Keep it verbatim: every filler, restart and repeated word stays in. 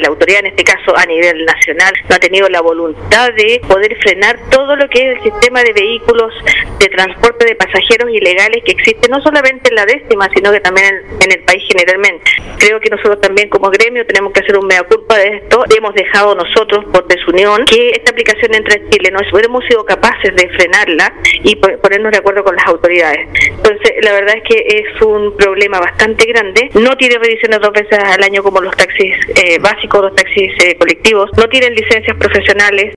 la autoridad, en este caso a nivel nacional, no ha tenido la voluntad de poder frenar todo lo que es el sistema de vehículos de transporte de pasajeros ilegales que existe no solamente en la décima, sino que también en, en el país generalmente. Creo que nosotros también como gremio tenemos que hacer un mea culpa de esto. Hemos dejado nosotros, por desunión, que esta aplicación entre en Chile. No hemos sido capaces de frenarla y ponernos de acuerdo con las autoridades. Entonces, la verdad es que es un problema bastante grande. No tiene revisiones dos veces al año como los taxis eh, básicos, los taxis eh, colectivos. No tienen licencias profesionales.